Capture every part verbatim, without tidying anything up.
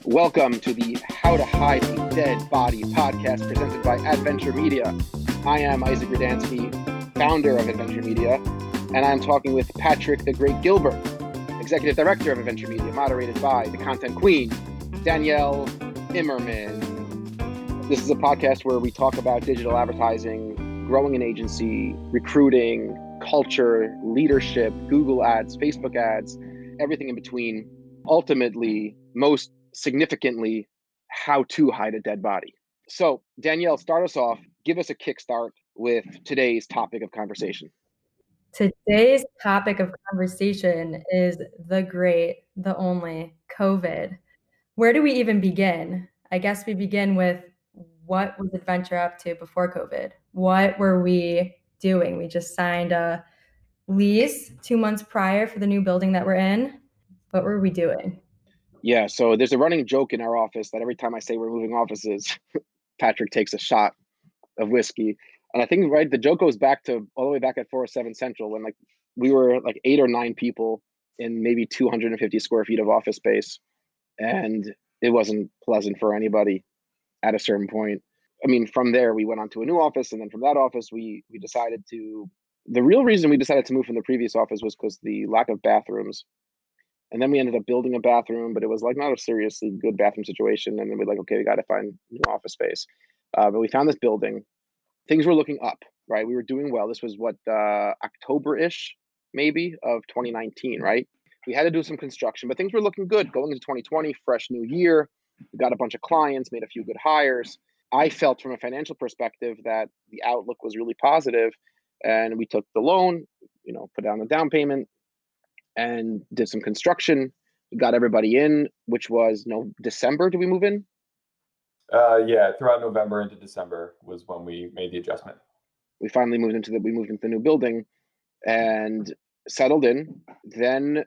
Welcome to the How to Hide a Dead Body podcast presented by Adventure Media. I am Isaac Radansky, founder of Adventure Media, and I'm talking with Patrick the Great Gilbert, Executive Director of Adventure Media, moderated by the Content Queen, Danielle Immerman. This is a podcast where we talk about digital advertising, growing an agency, recruiting, culture, leadership, Google ads, Facebook ads, everything in between. Ultimately, most significantly, how to hide a dead body. So, Danielle, start us off. Give us a kickstart with today's topic of conversation. Today's topic of conversation is the great, the only COVID. Where do we even begin? I guess we begin with what was Adventure up to before COVID? What were we doing? We just signed a lease two months prior for the new building that we're in. What were we doing? Yeah, so there's a running joke in our office that every time I say we're moving offices, Patrick takes a shot of whiskey. And I think, right, the joke goes back to all the way back at four oh seven Central when like we were like eight or nine people in maybe two hundred fifty square feet of office space. And it wasn't pleasant for anybody at a certain point. I mean, from there, we went on to a new office. And then from that office, we we decided to, the real reason we decided to move from the previous office was because the lack of bathrooms. And then we ended up building a bathroom, but it was like not a seriously good bathroom situation. And then we're like, okay, we got to find new office space. Uh, but we found this building. Things were looking up, right? We were doing well. This was what, uh, October-ish, maybe, of twenty nineteen, right? We had to do some construction, but things were looking good. Going into twenty twenty, fresh new year. We got a bunch of clients, made a few good hires. I felt from a financial perspective that the outlook was really positive, and we took the loan, you know, put down the down payment, and did some construction. We got everybody in, which was no December. Did we move in? Uh, yeah, throughout November into December was when we made the adjustment. We finally moved into the we moved into the new building and settled in. Then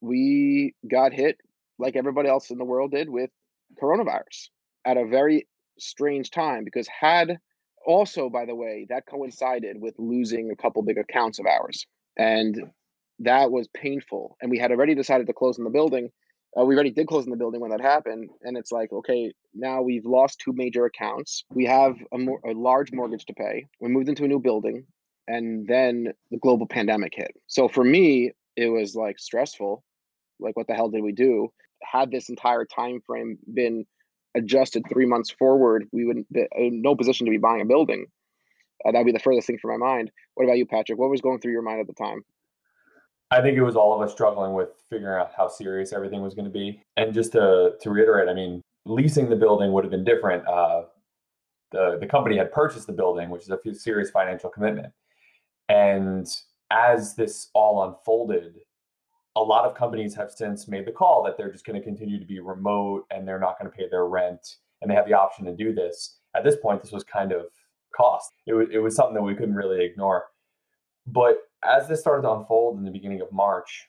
we got hit, like everybody else in the world did, with coronavirus at a very strange time, because had also, by the way, that coincided with losing a couple big accounts of ours. And that was painful. And we had already decided to close in the building. Uh, we already did close in the building when that happened. And it's like, okay, now we've lost two major accounts. We have a, more, a large mortgage to pay. We moved into a new building. And then the global pandemic hit. So for me, it was like stressful. Like, what the hell did we do? Had this entire time frame been adjusted three months forward, we wouldn't be in no position to be buying a building. Uh, that'd be the furthest thing from my mind. What about you, Patrick? What was going through your mind at the time? I think it was all of us struggling with figuring out how serious everything was going to be. And just to to reiterate, I mean, leasing the building would have been different. Uh, the the company had purchased the building, which is a serious financial commitment. And as this all unfolded, a lot of companies have since made the call that they're just going to continue to be remote and they're not going to pay their rent, and they have the option to do this. At this point, this was kind of cost. It was, it was something that we couldn't really ignore. But as this started to unfold in the beginning of March,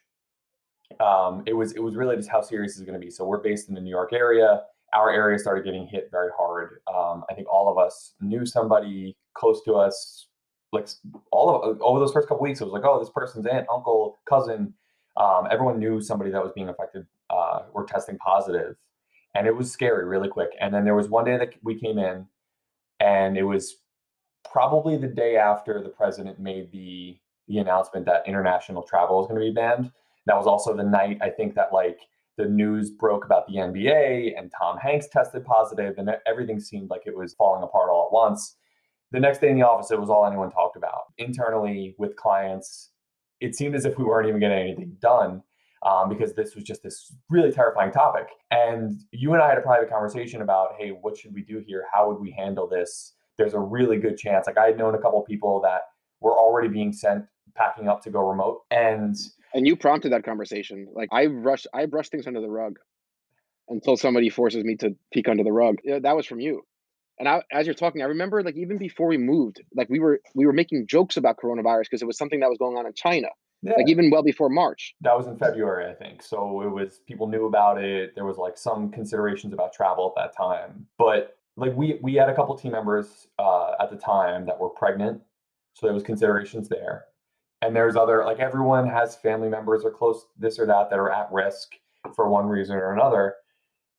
um, it was it was really just how serious it's going to be. So we're based in the New York area. Our area started getting hit very hard. Um, I think all of us knew somebody close to us. Like all of over those first couple weeks, it was like, oh, this person's aunt, uncle, cousin. Um, everyone knew somebody that was being affected uh, or testing positive, and it was scary really quick. And then there was one day that we came in, and it was probably the day after the president made the the announcement that international travel was going to be banned. That was also the night, I think, that like the news broke about the N B A and Tom Hanks tested positive, and everything seemed like it was falling apart all at once. The next day in the office, it was all anyone talked about. Internally with clients, it seemed as if we weren't even getting anything done um, because this was just this really terrifying topic. And you and I had a private conversation about, hey, what should we do here? How would we handle this? There's a really good chance. Like I had known a couple of people that were already being sent packing up to go remote. And and you prompted that conversation. Like I rush, I brush things under the rug until somebody forces me to peek under the rug. Yeah, that was from you. And I, as you're talking, I remember like even before we moved, like we were we were making jokes about coronavirus because it was something that was going on in China. Yeah. Like even well before March. That was in February, I think. So it was, people knew about it. There was like some considerations about travel at that time. But like we we had a couple team members uh, at the time that were pregnant. So there was considerations there. And there's other, like everyone has family members or close this or that that are at risk for one reason or another.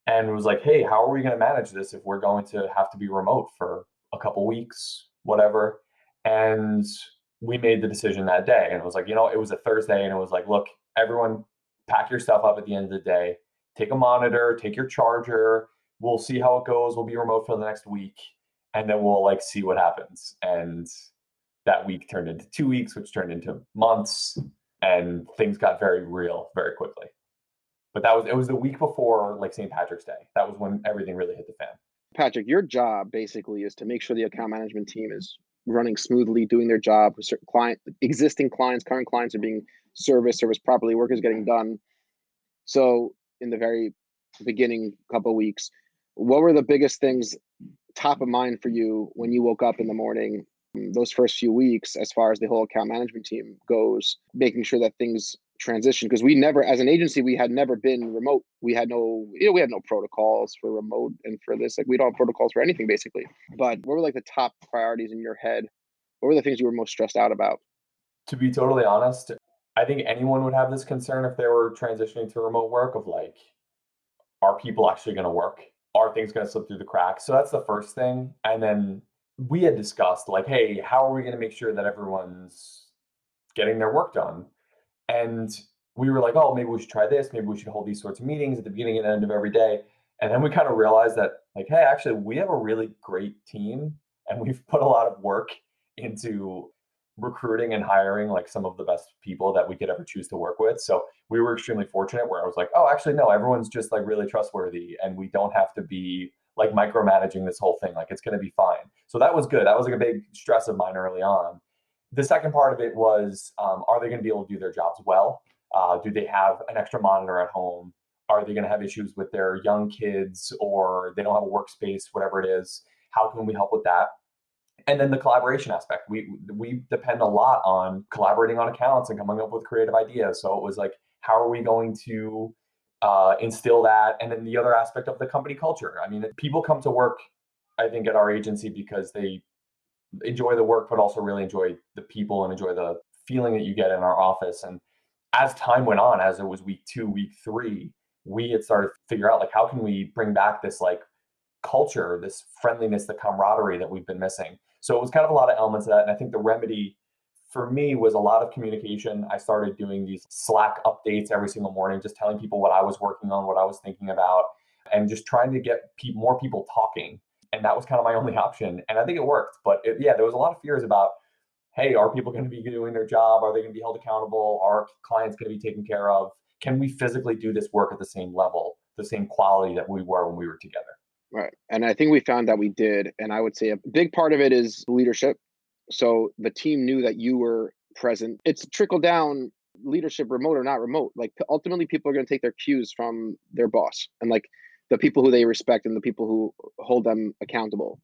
and it was like, hey, how are we going to manage this if we're going to have to be remote for a couple weeks, whatever. And we made the decision that day. And it was like, you know, it was a Thursday, and it was like, look, everyone pack your stuff up at the end of the day, take a monitor, take your charger. We'll see how it goes. We'll be remote for the next week, and then we'll like see what happens. And that week turned into two weeks, which turned into months, and things got very real very quickly. But that was it was the week before like Saint Patrick's Day. That was when everything really hit the fan. Patrick, your job basically is to make sure the account management team is running smoothly, doing their job. Certain client, existing clients, current clients are being serviced, serviced properly, work is getting done. So in the very beginning couple of weeks, what were the biggest things top of mind for you when you woke up in the morning, those first few weeks, as far as the whole account management team goes, making sure that things transition? Because we never, as an agency, we had never been remote. We had no, you know, we had no protocols for remote and for this. Like, we don't have protocols for anything basically. But what were like the top priorities in your head? What were the things you were most stressed out about? To be totally honest, I think anyone would have this concern if they were transitioning to remote work of like, are people actually going to work? Are things going to slip through the cracks? So that's the first thing. And then we had discussed like, hey, how are we going to make sure that everyone's getting their work done? And we were like, oh, maybe we should try this. Maybe we should hold these sorts of meetings at the beginning and end of every day. And then we kind of realized that like, hey, actually, we have a really great team, and we've put a lot of work into recruiting and hiring like some of the best people that we could ever choose to work with. So we were extremely fortunate where I was like, oh, actually, no, everyone's just like really trustworthy, and we don't have to be like micromanaging this whole thing. Like, it's going to be fine. So that was good. That was like a big stress of mine early on. The second part of it was, um, are they going to be able to do their jobs well? Uh, do they have an extra monitor at home? Are they going to have issues with their young kids, or they don't have a workspace, whatever it is? How can we help with that? And then the collaboration aspect. We we depend a lot on collaborating on accounts and coming up with creative ideas. So it was like, how are we going to uh, instill that? And then the other aspect of the company culture. I mean, people come to work, I think, at our agency because they enjoy the work, but also really enjoy the people and enjoy the feeling that you get in our office. And as time went on, as it was week two, week three, we had started to figure out like, how can we bring back this like culture, this friendliness, the camaraderie that we've been missing. So it was kind of a lot of elements of that. And I think the remedy for me was a lot of communication. I started doing these Slack updates every single morning, just telling people what I was working on, what I was thinking about, and just trying to get pe- more people talking. And that was kind of my only option. And I think it worked. But it, yeah, there was a lot of fears about, hey, are people going to be doing their job? Are they going to be held accountable? Are clients going to be taken care of? Can we physically do this work at the same level, the same quality that we were when we were together? Right. And I think we found that we did. And I would say a big part of it is leadership. So the team knew that you were present. It's trickle down leadership, remote or not remote. Like, ultimately, people are going to take their cues from their boss and like the people who they respect and the people who hold them accountable.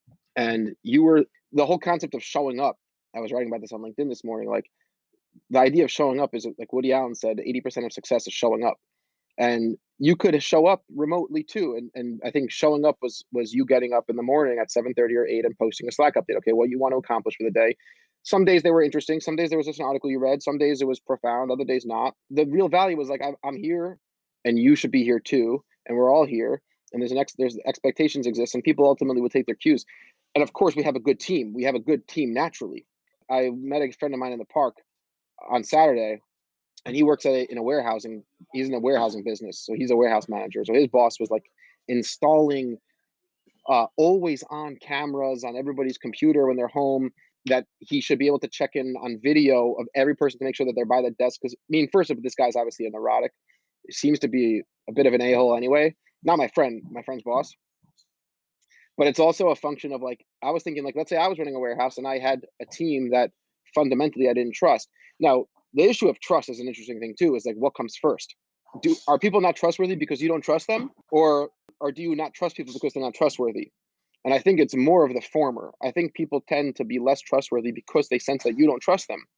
And you were the whole concept of showing up. I was writing about this on LinkedIn this morning. Like, the idea of showing up is, like Woody Allen said, eighty percent of success is showing up. And you could show up remotely too. And and I think showing up was was you getting up in the morning at seven thirty or eight and posting a Slack update. Okay, what you want to accomplish for the day. Some days they were interesting. Some days there was just an article you read. Some days it was profound. Other days not. The real value was like, I'm, I'm here, and you should be here too. And we're all here. And there's an ex, there's expectations exist, and people ultimately will take their cues. And of course, we have a good team. We have a good team naturally. I met a friend of mine in the park on Saturday, and he works at a, in a warehousing. He's in a warehousing business, so he's a warehouse manager. So his boss was like installing uh, always on cameras on everybody's computer when they're home, that he should be able to check in on video of every person to make sure that they're by the desk. Because I mean, first of all, this guy's obviously a neurotic. He seems to be a bit of an a-hole anyway. Not my friend, my friend's boss. But it's also a function of like, I was thinking like, let's say I was running a warehouse and I had a team that fundamentally I didn't trust. Now, the issue of trust is an interesting thing too, is like, what comes first? Do are people not trustworthy because you don't trust them? Or or do you not trust people because they're not trustworthy? And I think it's more of the former. I think people tend to be less trustworthy because they sense that you don't trust them.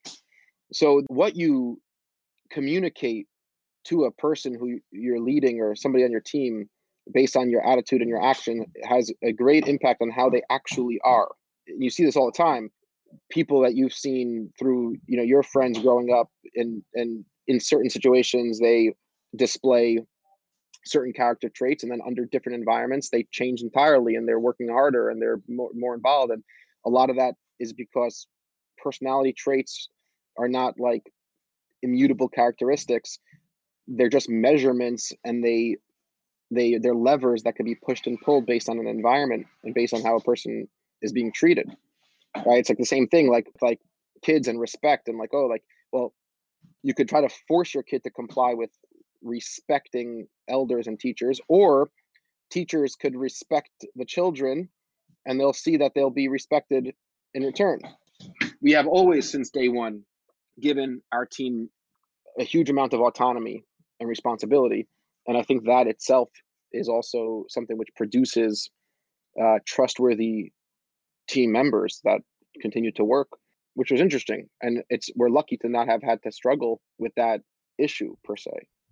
So what you communicate to a person who you're leading or somebody on your team based on your attitude and your action has a great impact on how they actually are. You see this all the time. People that you've seen through, you know, your friends growing up, and and in certain situations they display certain character traits, and then under different environments, they change entirely and they're working harder and they're more, more involved. And a lot of that is because personality traits are not like immutable characteristics. They're just measurements, and they they they're levers that can be pushed and pulled based on an environment and based on how a person is being treated. Right? It's like the same thing, like like kids and respect, and like, oh, like, well, you could try to force your kid to comply with respecting elders and teachers, or teachers could respect the children and they'll see that they'll be respected in return. We have always, since day one, given our team a huge amount of autonomy and responsibility. And I think that itself is also something which produces uh, trustworthy team members that continue to work, which was interesting. And it's we're lucky to not have had to struggle with that issue per se.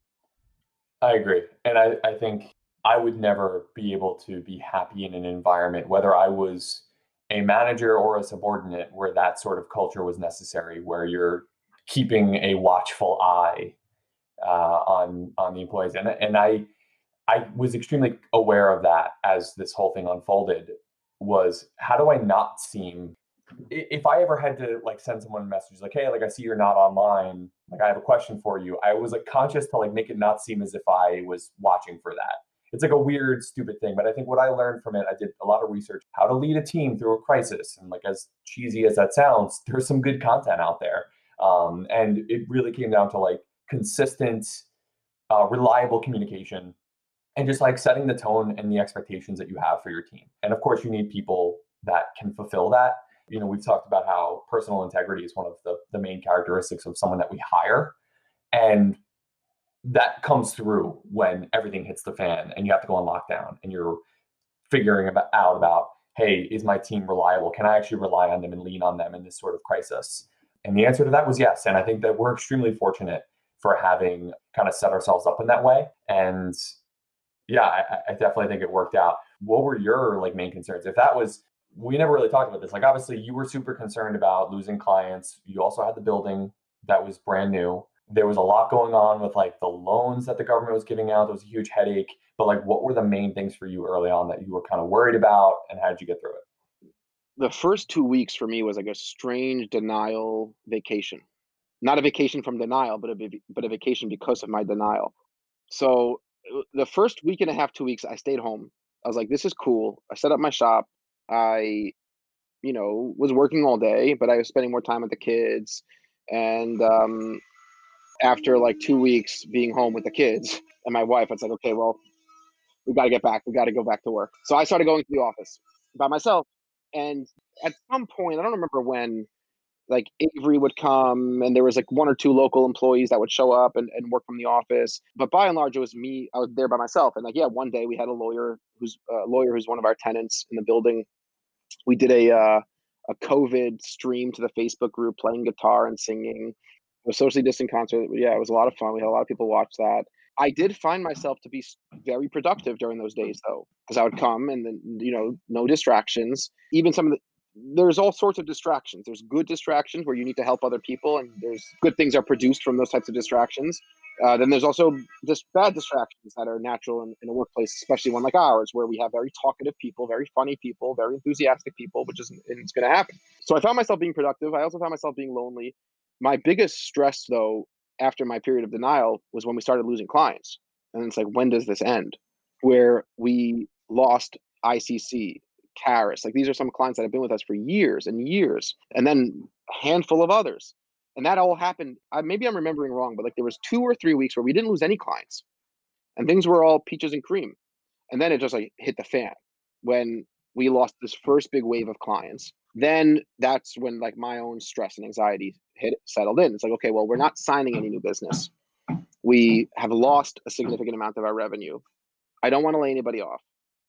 I agree. And I, I think I would never be able to be happy in an environment, whether I was a manager or a subordinate, where that sort of culture was necessary, where you're keeping a watchful eye uh, on on the employees. And and I I was extremely aware of that as this whole thing unfolded. Was how do I not seem, if I ever had to like send someone a message like, hey, like I see you're not online, like I have a question for you, I was like conscious to like make it not seem as if I was watching for that. It's like a weird, stupid thing. But I think what I learned from it, I did a lot of research, how to lead a team through a crisis. And like, as cheesy as that sounds, there's some good content out there. Um, and it really came down to like consistent, uh, reliable communication, and just like setting the tone and the expectations that you have for your team. And of course, you need people that can fulfill that. You know, we've talked about how personal integrity is one of the, the main characteristics of someone that we hire. And that comes through when everything hits the fan and you have to go on lockdown and you're figuring about, out about, hey, is my team reliable? Can I actually rely on them and lean on them in this sort of crisis? And the answer to that was yes. And I think that we're extremely fortunate for having kind of set ourselves up in that way. And yeah, I, I definitely think it worked out. What were your like main concerns? If that was, we never really talked about this. Like, obviously you were super concerned about losing clients. You also had the building that was brand new. There was a lot going on with like the loans that the government was giving out. There was a huge headache. But like, what were the main things for you early on that you were kind of worried about, and how did you get through it? The first two weeks for me was like a strange denial vacation. Not a vacation from denial, but a but a vacation because of my denial. So the first week and a half, two weeks, I stayed home. I was like, this is cool. I set up my shop. I, you know, was working all day, but I was spending more time with the kids. And um, after like two weeks being home with the kids and my wife, it's like, okay, well, we got to get back. We got to go back to work. So I started going to the office by myself. And at some point, I don't remember when, like Avery would come and there was like one or two local employees that would show up and, and work from the office. But by and large, it was me. I was there by myself. And like, yeah, one day we had a lawyer who's a lawyer who's one of our tenants in the building. We did a uh, a COVID stream to the Facebook group, playing guitar and singing. A socially distant concert. Yeah, it was a lot of fun. We had a lot of people watch that. I did find myself to be very productive during those days, though, because I would come and then, you know, no distractions. Even some of the, there's all sorts of distractions. There's good distractions where you need to help other people, and there's good things are produced from those types of distractions. Uh, then there's also just bad distractions that are natural in, in a workplace, especially one like ours, where we have very talkative people, very funny people, very enthusiastic people, which is it's going to happen. So I found myself being productive. I also found myself being lonely. My biggest stress, though, after my period of denial was when we started losing clients. And it's like, when does this end? Where we lost I C C, Caris. Like, these are some clients that have been with us for years and years, and then a handful of others. And that all happened. I, maybe I'm remembering wrong, but like there was two or three weeks where we didn't lose any clients and things were all peaches and cream. And then it just like hit the fan when we lost this first big wave of clients. Then that's when like my own stress and anxiety hit settled in. It's like, okay, well, we're not signing any new business. We have lost a significant amount of our revenue. I don't want to lay anybody off.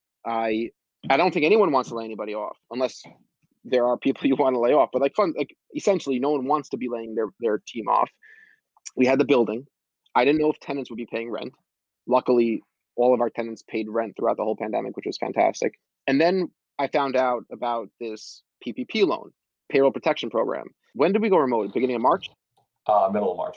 I I don't think anyone wants to lay anybody off unless there are people you want to lay off. But like fun, like essentially no one wants to be laying their, their team off. We had the building. I didn't know if tenants would be paying rent. Luckily, all of our tenants paid rent throughout the whole pandemic, which was fantastic. And then I found out about this P P P loan, payroll protection program. When did we go remote? Beginning of March? Uh, middle of March, yeah.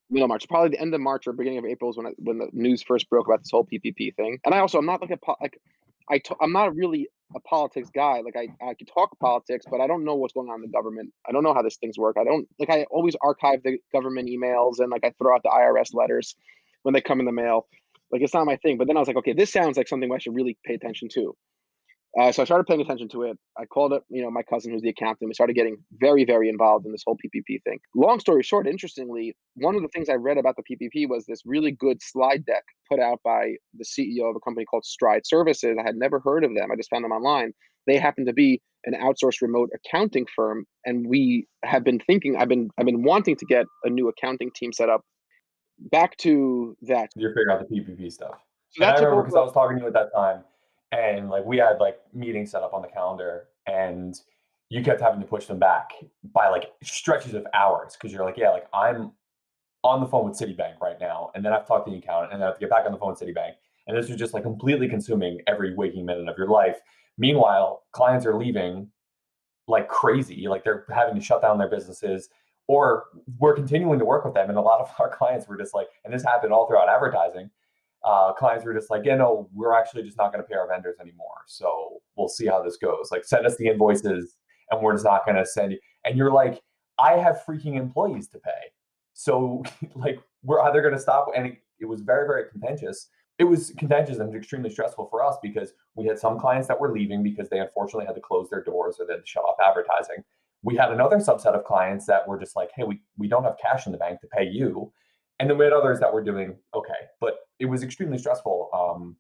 middle of March, probably the end of March or beginning of April is when I, when the news first broke about this whole P P P thing. And I also I'm not like a po- like I t- I'm not really a politics guy. Like I I could talk politics, but I don't know what's going on in the government. I don't know how these things work. I don't like I always archive the government emails and like I throw out the I R S letters when they come in the mail. Like it's not my thing. But then I was like, okay, this sounds like something I should really pay attention to. Uh, so I started paying attention to it. I called up, you know, my cousin who's the accountant. We started getting very, very involved in this whole P P P thing. Long story short, interestingly, one of the things I read about the P P P was this really good slide deck put out by the C E O of a company called Stride Services. I had never heard of them. I just found them online. They happen to be an outsourced remote accounting firm, and we have been thinking. I've been I've been wanting to get a new accounting team set up. Back to that. You're figuring out the P P P stuff. So And that I took remember because I over. was talking to you at that time, and like we had like meetings set up on the calendar, and you kept having to push them back by like stretches of hours because you're like, yeah, like I'm on the phone with Citibank right now, and then I've talked to the accountant, and then I have to get back on the phone with Citibank, and this was just like completely consuming every waking minute of your life. Meanwhile, clients are leaving like crazy, like they're having to shut down their businesses, or we're continuing to work with them, and a lot of our clients were just like, and this happened all throughout advertising. Uh, clients were just like, yeah, no, we're actually just not going to pay our vendors anymore. So we'll see how this goes. Like, send us the invoices, and we're just not going to send you. And you're like, I have freaking employees to pay. So like, we're either going to stop. And it, it was very, very contentious. It was contentious and extremely stressful for us because we had some clients that were leaving because they unfortunately had to close their doors or they had to shut off advertising. We had another subset of clients that were just like, hey, we, we don't have cash in the bank to pay you. And then we had others that were doing okay, but it was extremely stressful. Um,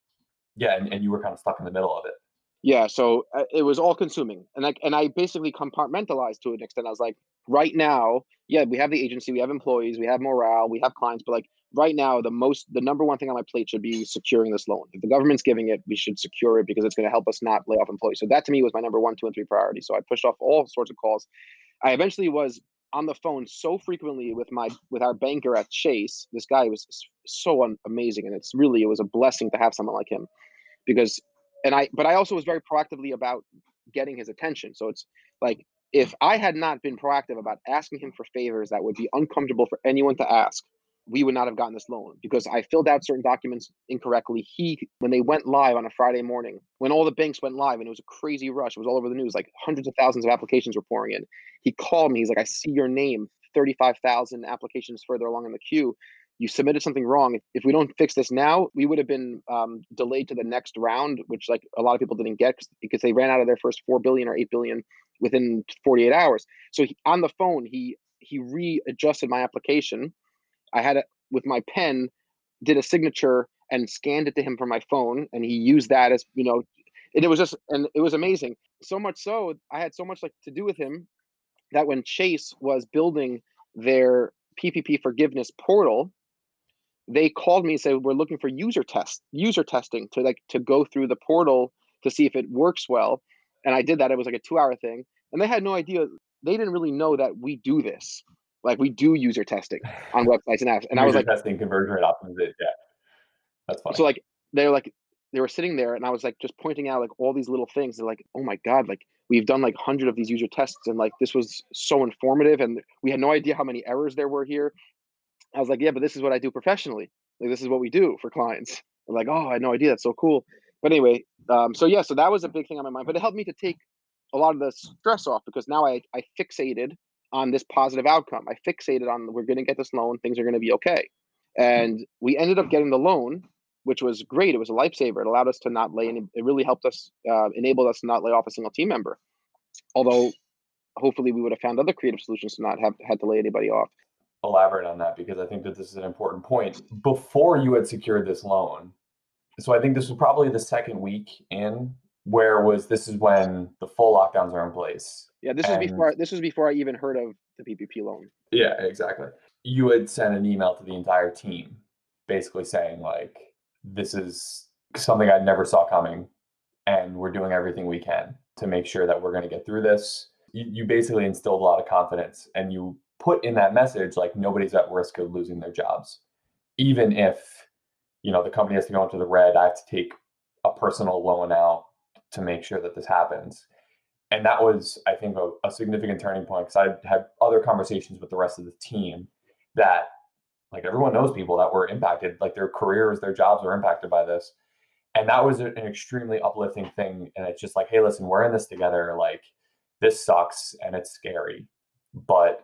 yeah, and, and you were kind of stuck in the middle of it. Yeah, so uh, it was all consuming, and I and I basically compartmentalized to an extent. I was like, right now, yeah, we have the agency, we have employees, we have morale, we have clients, but like right now, the most, the number one thing on my plate should be securing this loan. If the government's giving it, we should secure it because it's going to help us not lay off employees. So that to me was my number one, two, and three priority. So I pushed off all sorts of calls. I eventually was on the phone so frequently with my with our banker at Chase. This guy was so un- amazing, and it's really it was a blessing to have someone like him because and I but I also was very proactively about getting his attention. So it's like if I had not been proactive about asking him for favors that would be uncomfortable for anyone to ask, we would not have gotten this loan because I filled out certain documents incorrectly. He when they went live on a Friday morning, when all the banks went live and it was a crazy rush, it was all over the news, like hundreds of thousands of applications were pouring in. He called me, he's like, I see your name, thirty-five thousand applications further along in the queue. You submitted something wrong. If, if we don't fix this now, we would have been um, delayed to the next round, which like a lot of people didn't get because they ran out of their first four billion or eight billion within forty-eight hours. So he, on the phone, he he readjusted my application. I had it with my pen, did a signature and scanned it to him from my phone, and he used that as you know, and it was just and it was amazing. So much so, I had so much like to do with him that when Chase was building their P P P forgiveness portal, they called me and said we're looking for user test user testing to like to go through the portal to see if it works well. And I did that. It was like a two hour thing, and they had no idea. They didn't really know that we do this. Like we do user testing on websites and apps. And I was User like, testing, conversion rate optimization. Yeah, that's funny. so like they're like they were sitting there, and I was like just pointing out like all these little things. They're like, oh my god, like we've done like hundred of these user tests, and like this was so informative, and we had no idea how many errors there were here. I was like, yeah, but this is what I do professionally. Like, this is what we do for clients. I'm like, oh, I had no idea. That's so cool. But anyway, um, so yeah, so that was a big thing on my mind. But it helped me to take a lot of the stress off because now I, I fixated on this positive outcome. I fixated on we're going to get this loan. Things are going to be okay. And we ended up getting the loan, which was great. It was a lifesaver. It allowed us to not lay any, it really helped us, uh, enabled us to not lay off a single team member. Although hopefully we would have found other creative solutions to not have had to lay anybody off. Elaborate on that because I think that this is an important point. Before you had secured this loan, so I think this was probably the second week in where was this is when the full lockdowns are in place. Yeah, this was before this was before I even heard of the P P P loan. Yeah, exactly. You had sent an email to the entire team basically saying like, this is something I never saw coming and we're doing everything we can to make sure that we're going to get through this. You, you basically instilled a lot of confidence and you put in that message like nobody's at risk of losing their jobs. Even if, you know, the company has to go into the red, I have to take a personal loan out to make sure that this happens. And that was, I think, a, a significant turning point because I had other conversations with the rest of the team that Like everyone knows people that were impacted, like their careers, their jobs were impacted by this. And that was an extremely uplifting thing. And it's just like, hey, listen, we're in this together. Like this sucks and it's scary. But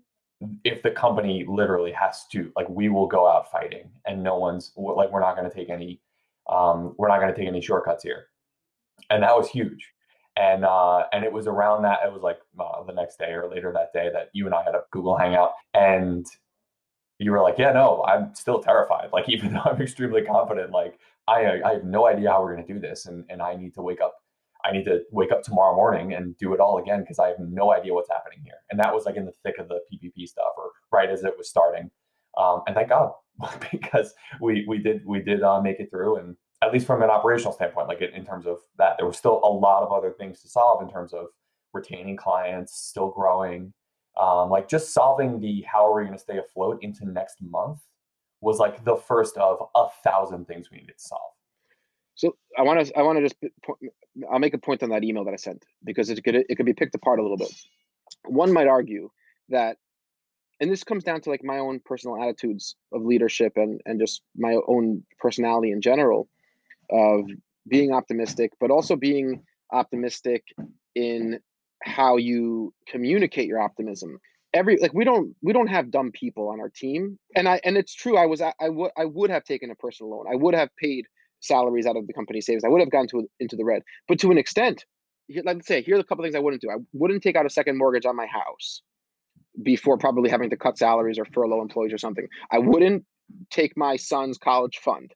if the company literally has to, like, we will go out fighting, and no one's like, we're not going to take any, um, we're not going to take any shortcuts here. And that was huge. And uh, and it was around that, it was like uh, the next day or later that day that you and I had a Google Hangout, and you were like, yeah, no, I'm still terrified. Like, even though I'm extremely confident, like I I have no idea how we're going to do this, and and I need to wake up. I need to wake up tomorrow morning and do it all again because I have no idea what's happening here. And that was like in the thick of the P P P stuff, or right as it was starting. Um, and thank God, because we we did we did uh, make it through, and at least from an operational standpoint, like in terms of that, there was still a lot of other things to solve in terms of retaining clients, still growing, um, like just solving the how are we going to stay afloat into next month was like the first of a thousand things we needed to solve. So I want to I want to just I'll make a point on that email that I sent, because it could it could be picked apart a little bit. One might argue that, and this comes down to like my own personal attitudes of leadership and and just my own personality in general, of being optimistic, but also being optimistic in how you communicate your optimism. Every like we don't we don't have dumb people on our team, and I and it's true. I was I, I would I would have taken a personal loan. I would have paid salaries out of the company savings. I would have gone to into the red, but to an extent, let's say here are a couple of things I wouldn't do. I wouldn't take out a second mortgage on my house before probably having to cut salaries or furlough employees or something. I wouldn't take my son's college fund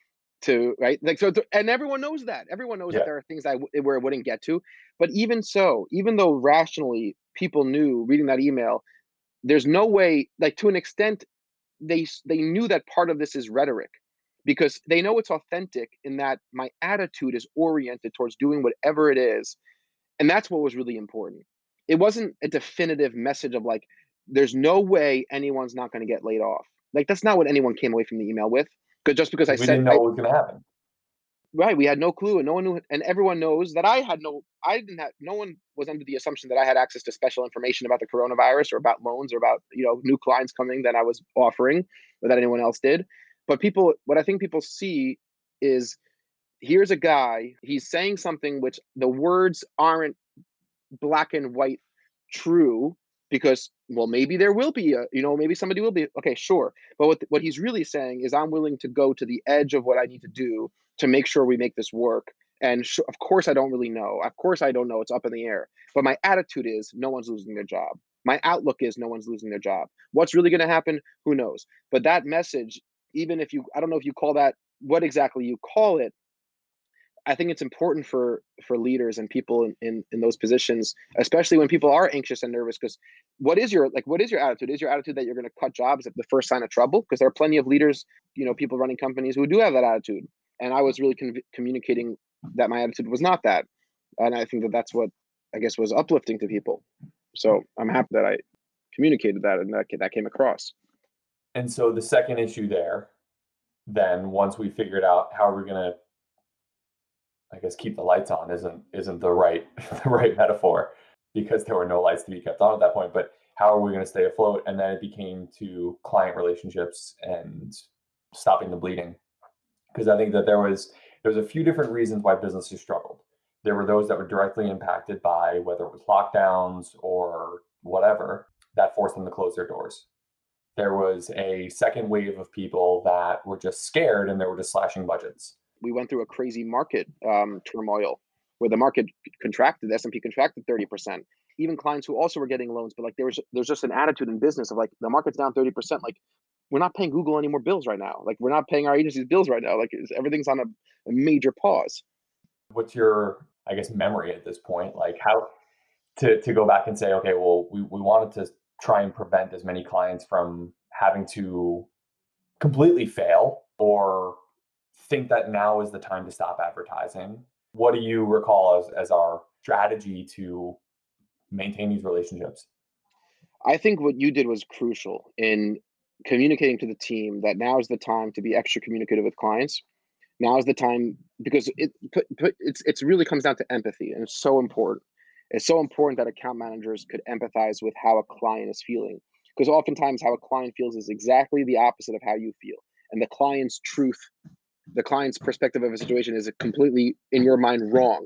to right like so and everyone knows that everyone knows Yeah. that there are things I where it wouldn't get to. But even so, even though rationally people knew, reading that email, there's no way, like to an extent, they they knew that part of this is rhetoric, because they know it's authentic in that my attitude is oriented towards doing whatever it is. And that's what was really important. It wasn't a definitive message of like, there's no way anyone's not going to get laid off. Like, that's not what anyone came away from the email with. Because just because I We said didn't know I, what was going to happen. right, we had no clue, and no one knew, and everyone knows that I had no, I didn't have, no one was under the assumption that I had access to special information about the coronavirus or about loans or about, you know, new clients coming that I was offering or that anyone else did. But people, what I think people see is, here's a guy, he's saying something which the words aren't black and white true, because, well, maybe there will be a, you know, maybe somebody will be, okay, sure. But what, what he's really saying is, I'm willing to go to the edge of what I need to do to make sure we make this work. And sh- of course, I don't really know. Of course, I don't know. It's up in the air. But my attitude is, no one's losing their job. My outlook is, no one's losing their job. What's really going to happen? Who knows? But that message, even if you, I don't know if you call that, what exactly you call it, I think it's important for for leaders and people in, in, in those positions, especially when people are anxious and nervous. Because what is your like what is your attitude? Is your attitude that you're going to cut jobs at the first sign of trouble? Because there are plenty of leaders, you know, people running companies who do have that attitude. And I was really con- communicating that my attitude was not that, and I think that that's what I guess was uplifting to people. So I'm happy that I communicated that and that that came across. And so the second issue there, then once we figured out how are we going to, I guess, keep the lights on isn't isn't the right the right metaphor, because there were no lights to be kept on at that point. But how are we going to stay afloat? And then it became to client relationships and stopping the bleeding, because I think that there was there was a few different reasons why businesses struggled. There were those that were directly impacted by whether it was lockdowns or whatever that forced them to close their doors. There was a second wave of people that were just scared and they were just slashing budgets. We went through a crazy market um, turmoil where the market contracted, the S and P contracted thirty percent. Even clients who also were getting loans, but like there was there's just an attitude in business of like, the market's down thirty percent. Like, we're not paying Google any more bills right now. Like, we're not paying our agencies bills right now. Like, everything's on a, a major pause. What's your, I guess, memory at this point? Like, how to, to go back and say, okay, well, we, we wanted to try and prevent as many clients from having to completely fail or think that now is the time to stop advertising. What do you recall as, as our strategy to maintain these relationships? I think what you did was crucial in communicating to the team that now is the time to be extra communicative with clients. Now is the time, because it put, put, it's it's really comes down to empathy, and it's so important. It's so important that account managers could empathize with how a client is feeling. Because oftentimes how a client feels is exactly the opposite of how you feel. And the client's truth, the client's perspective of a situation is completely, in your mind, wrong.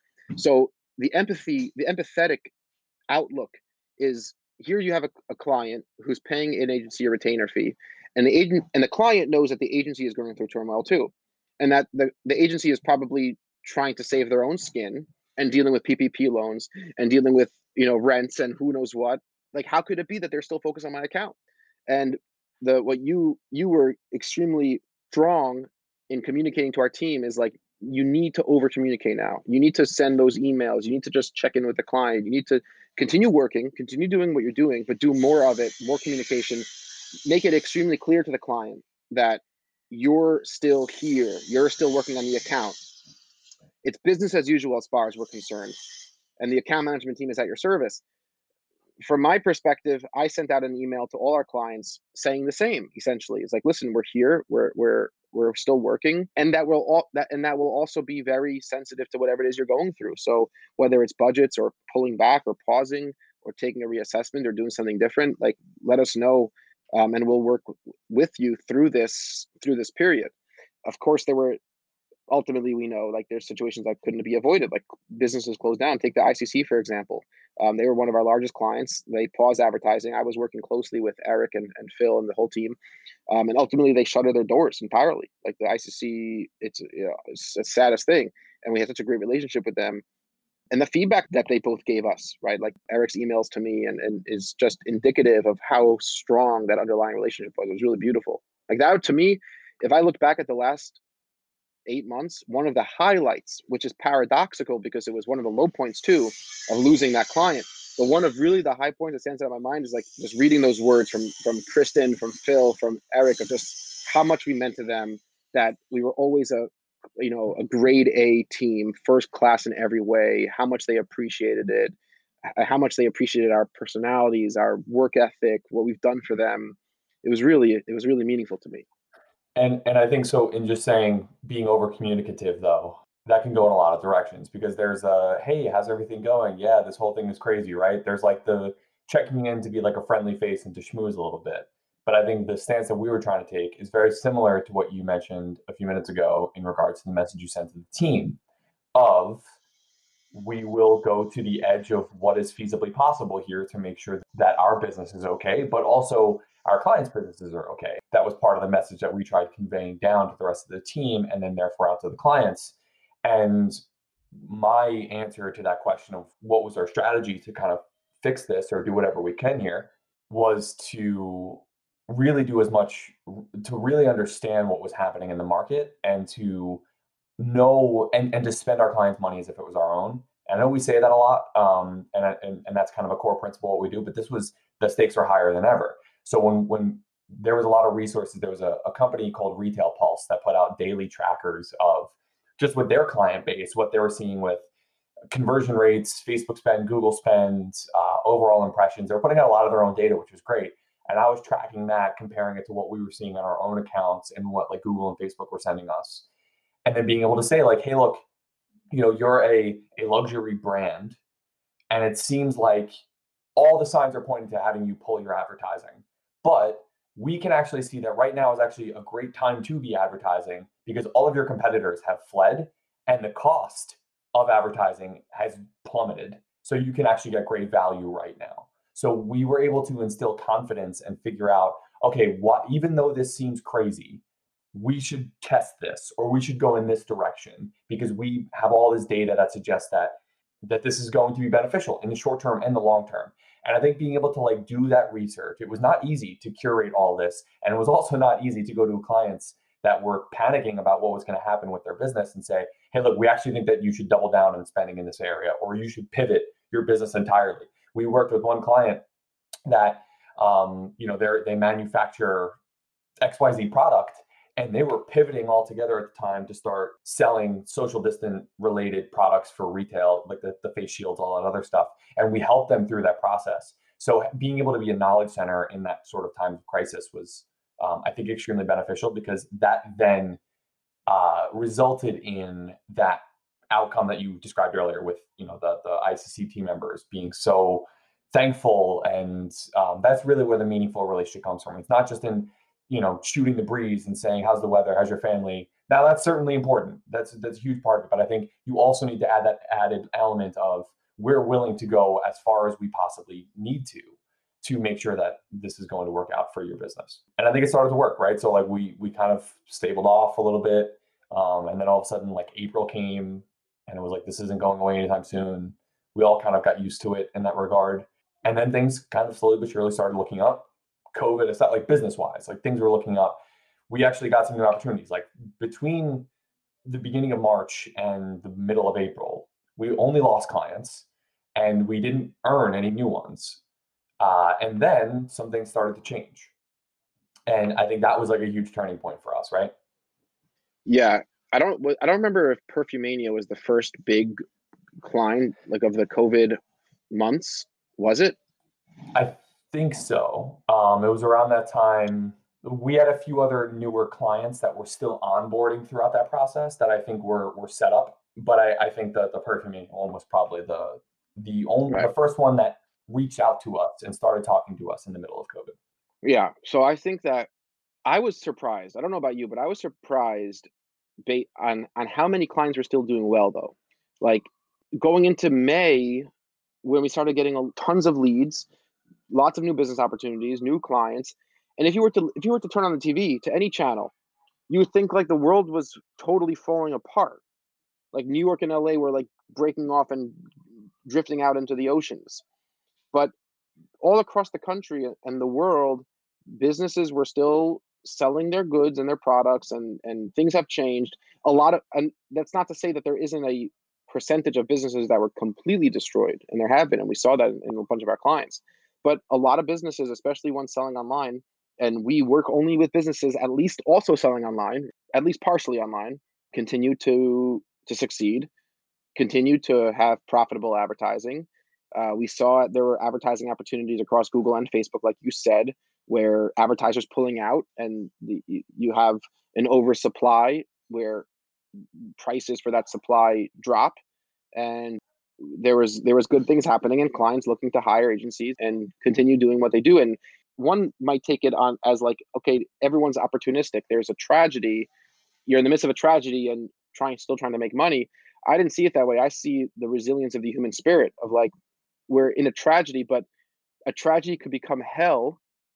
So the empathy, the empathetic outlook is, here you have a, a client who's paying an agency a retainer fee, and the agent and the client knows that the agency is going through turmoil too, and that the, the agency is probably trying to save their own skin and dealing with P P P loans and dealing with, you know, rents and who knows what. Like, how could it be that they're still focused on my account? And the what you you were extremely strong in communicating to our team is like, you need to over communicate now. You need to send those emails. You need to just check in with the client. You need to continue working, continue doing what you're doing, but do more of it, more communication. Make it extremely clear to the client that you're still here. You're still working on the account. It's business as usual as far as we're concerned. And the account management team is at your service. From my perspective, I sent out an email to all our clients saying the same. Essentially, it's like, listen, we're here, we're we're we're still working, and that will all that and that will also be very sensitive to whatever it is you're going through. So whether it's budgets or pulling back or pausing or taking a reassessment or doing something different, like, let us know, um, and we'll work with you through this through this period. Of course, there were ultimately, we know, like, there's situations that couldn't be avoided, like businesses closed down. Take the I C C, for example. Um, they were one of our largest clients. They paused advertising. I was working closely with Eric and, and Phil and the whole team. Um, and ultimately, they shuttered their doors entirely. Like, the I C C, it's, you know, it's the saddest thing. And we had such a great relationship with them. And the feedback that they both gave us, right? Like, Eric's emails to me and, and is just indicative of how strong that underlying relationship was. It was really beautiful. Like, that, to me, if I look back at the last eight months, one of the highlights, which is paradoxical because it was one of the low points too of losing that client, but one of really the high points that stands out in my mind is like just reading those words from from Kristen, from Phil, from Eric, of just how much we meant to them, that we were always a, you know, a grade A team, first class in every way, how much they appreciated it, how much they appreciated our personalities, our work ethic, what we've done for them. It was really, it was really meaningful to me. And and I think so, in just saying being over communicative though, that can go in a lot of directions, because there's a, hey, how's everything going? Yeah, this whole thing is crazy, right? There's like the checking in to be like a friendly face and to schmooze a little bit. But I think the stance that we were trying to take is very similar to what you mentioned a few minutes ago in regards to the message you sent to the team of, we will go to the edge of what is feasibly possible here to make sure that our business is okay, but also our clients' businesses are okay. That was part of the message that we tried conveying down to the rest of the team and then therefore out to the clients. And my answer to that question of what was our strategy to kind of fix this or do whatever we can here was to really do as much, to really understand what was happening in the market and to know and, and to spend our clients' money as if it was our own. And I know we say that a lot, um, and, and and that's kind of a core principle of what we do, but this was, the stakes are higher than ever. So when when there was a lot of resources, there was a, a company called Retail Pulse that put out daily trackers of just with their client base, what they were seeing with conversion rates, Facebook spend, Google spend, uh, overall impressions. They were putting out a lot of their own data, which was great. And I was tracking that, comparing it to what we were seeing on our own accounts and what like Google and Facebook were sending us. And then being able to say like, hey, look, you know, you're a, a luxury brand, and it seems like all the signs are pointing to having you pull your advertising. But we can actually see that right now is actually a great time to be advertising because all of your competitors have fled and the cost of advertising has plummeted. So you can actually get great value right now. So we were able to instill confidence and figure out, okay, what, even though this seems crazy, we should test this or we should go in this direction because we have all this data that suggests that that this is going to be beneficial in the short term and the long term. And I think being able to like do that research, it was not easy to curate all this. And it was also not easy to go to clients that were panicking about what was going to happen with their business and say, hey, look, we actually think that you should double down on spending in this area, or you should pivot your business entirely. We worked with one client that, um, you know, they they manufacture X Y Z product, and they were pivoting altogether at the time to start selling social distant related products for retail, like the, the face shields, all that other stuff. And we helped them through that process. So being able to be a knowledge center in that sort of time of crisis was, um, I think, extremely beneficial because that then uh, resulted in that outcome that you described earlier with, you know, the, the I C C team members being so thankful. And um, that's really where the meaningful relationship comes from. It's not just in, you know, shooting the breeze and saying, how's the weather? How's your family? Now that's certainly important. That's, that's a huge part of it. But I think you also need to add that added element of we're willing to go as far as we possibly need to, to make sure that this is going to work out for your business. And I think it started to work, right? So like we, we kind of stabled off a little bit. Um, and then all of a sudden like April came and it was like, this isn't going away anytime soon. We all kind of got used to it in that regard. And then things kind of slowly but surely started looking up. COVID, it's not like business wise, like things were looking up. We actually got some new opportunities. Like between the beginning of March and the middle of April, we only lost clients and we didn't earn any new ones. Uh, and then some things started to change. And I think that was like a huge turning point for us, right? Yeah. I don't, I don't remember if Perfumania was the first big client, like of the COVID months. Was it? I think so. Um, it was around that time. We had a few other newer clients that were still onboarding throughout that process that I think were were set up. But I, I think that the Perfumania one was probably the the only Right. the first one that reached out to us and started talking to us in the middle of COVID. Yeah. So I think that I was surprised. I don't know about you, but I was surprised ba- on on how many clients were still doing well though. Like going into May, when we started getting a, tons of leads, lots of new business opportunities, new clients. And if you were to if you were to turn on the T V to any channel, you would think like the world was totally falling apart. Like New York and L A were like breaking off and drifting out into the oceans. But all across the country and the world, businesses were still selling their goods and their products, and and things have changed a lot of. And that's not to say that there isn't a percentage of businesses that were completely destroyed, and there have been, and we saw that in a bunch of our clients. But a lot of businesses, especially ones selling online, and we work only with businesses at least also selling online, at least partially online, continue to to succeed, continue to have profitable advertising. Uh, we saw there were advertising opportunities across Google and Facebook, like you said, where advertisers pulling out, and the, you have an oversupply where prices for that supply drop, and there was there was good things happening, and clients looking to hire agencies and continue doing what they do. And one might take it on as like, okay, everyone's opportunistic. There's a tragedy. You're in the midst of a tragedy and trying still trying to make money. I didn't see it that way. I see the resilience of the human spirit of like, we're in a tragedy, but a tragedy could become hell,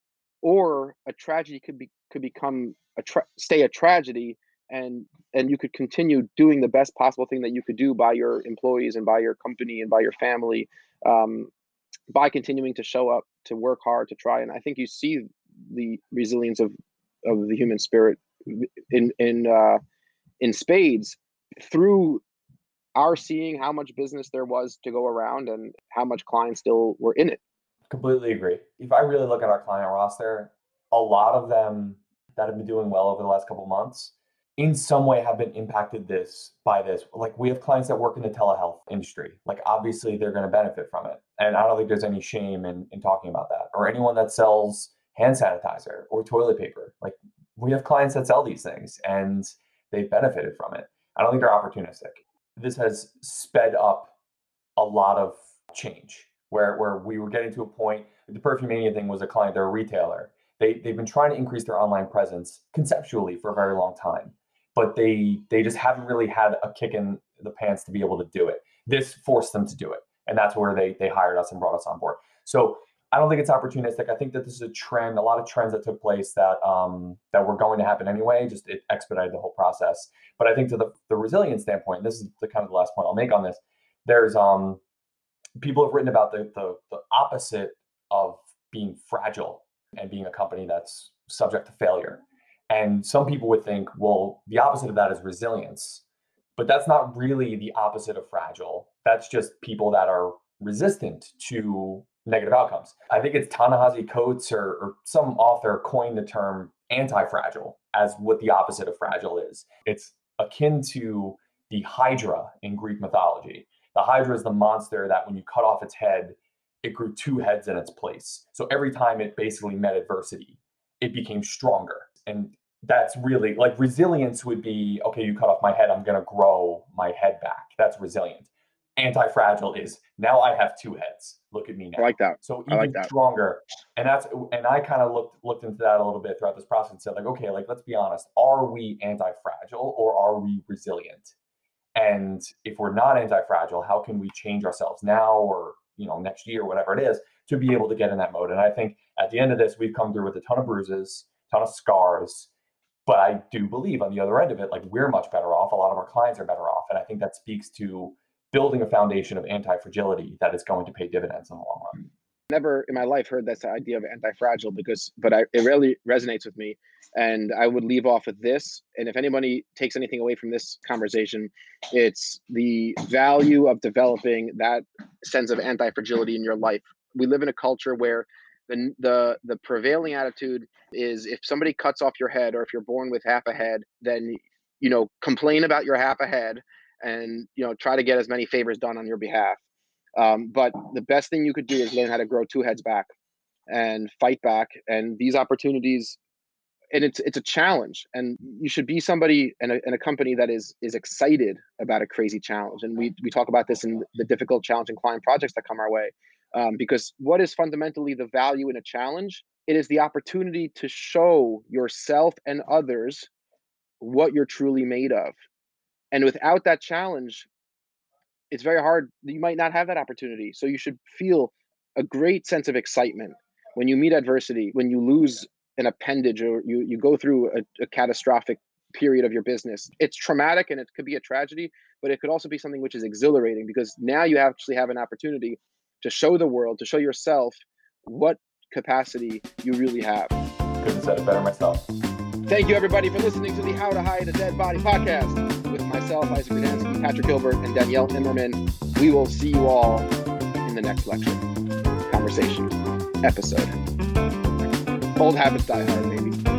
or a tragedy could be could become a tra- stay a tragedy, and and you could continue doing the best possible thing that you could do by your employees and by your company and by your family, um, by continuing to show up, to work hard, to try. And I think you see the resilience of of the human spirit in in uh, in spades through our seeing how much business there was to go around and how much clients still were in it. Completely agree. If I really look at our client roster, a lot of them that have been doing well over the last couple of months in some way have been impacted this by this. Like we have clients that work in the telehealth industry. Like obviously they're going to benefit from it. And I don't think there's any shame in, in talking about that. Or anyone that sells hand sanitizer or toilet paper. Like we have clients that sell these things and they've benefited from it. I don't think they're opportunistic. This has sped up a lot of change where, where we were getting to a point. The Perfumania thing was a client, they're a retailer. They, they've been trying to increase their online presence conceptually for a very long time, but they they just haven't really had a kick in the pants to be able to do it. This forced them to do it. And that's where they they hired us and brought us on board. So I don't think it's opportunistic. I think that this is a trend, a lot of trends that took place that um, that were going to happen anyway, just it expedited the whole process. But I think to the, the resilience standpoint, and this is the kind of the last point I'll make on this, there's um people have written about the, the the opposite of being fragile and being a company that's subject to failure. And some people would think, well, the opposite of that is resilience. But that's not really the opposite of fragile. That's just people that are resistant to negative outcomes. I think it's Ta-Nehisi Coates or, or some author coined the term anti-fragile as what the opposite of fragile is. It's akin to the Hydra in Greek mythology. The Hydra is the monster that when you cut off its head, it grew two heads in its place. So every time it basically met adversity, it became stronger. And that's really like resilience would be, okay, you cut off my head, I'm going to grow my head back. That's resilient. anti-fragile is now I have two heads. Look at me now. I like that. So I even like that. stronger. And that's and I kind of looked looked into that a little bit throughout this process and said, like, okay, like let's be honest, are we anti-fragile or are we resilient? And if we're not anti-fragile, how can we change ourselves now or, you know, next year, whatever it is, to be able to get in that mode? And I think at the end of this, we've come through with a ton of bruises, ton of scars. But I do believe on the other end of it, like we're much better off. A lot of our clients are better off. And I think that speaks to building a foundation of anti-fragility that is going to pay dividends in the long run. Never in my life heard this idea of anti-fragile because, but I, it really resonates with me. And I would leave off with this. And if anybody takes anything away from this conversation, it's the value of developing that sense of anti-fragility in your life. We live in a culture where the, the, the prevailing attitude is if somebody cuts off your head or if you're born with half a head, then, you know, complain about your half a head and, you know, try to get as many favors done on your behalf. Um, but the best thing you could do is learn how to grow two heads back and fight back. And these opportunities, and it's it's a challenge. And you should be somebody in a, in a company that is is excited about a crazy challenge. And we we talk about this in the difficult, challenging client projects that come our way. Um, because what is fundamentally the value in a challenge? It is the opportunity to show yourself and others what you're truly made of. And without that challenge, it's very hard. You might not have that opportunity. So you should feel a great sense of excitement when you meet adversity, when you lose an appendage or you, you go through a, a catastrophic period of your business. It's traumatic and it could be a tragedy, but it could also be something which is exhilarating because now you actually have an opportunity to show the world, to show yourself what capacity you really have. Couldn't have said it better myself. Thank you, everybody, for listening to the How to Hide a Dead Body podcast with myself, Isaac Rudansky, Patrick Gilbert, and Danielle Immerman. We will see you all in the next lecture, conversation, episode. Old habits die hard, baby.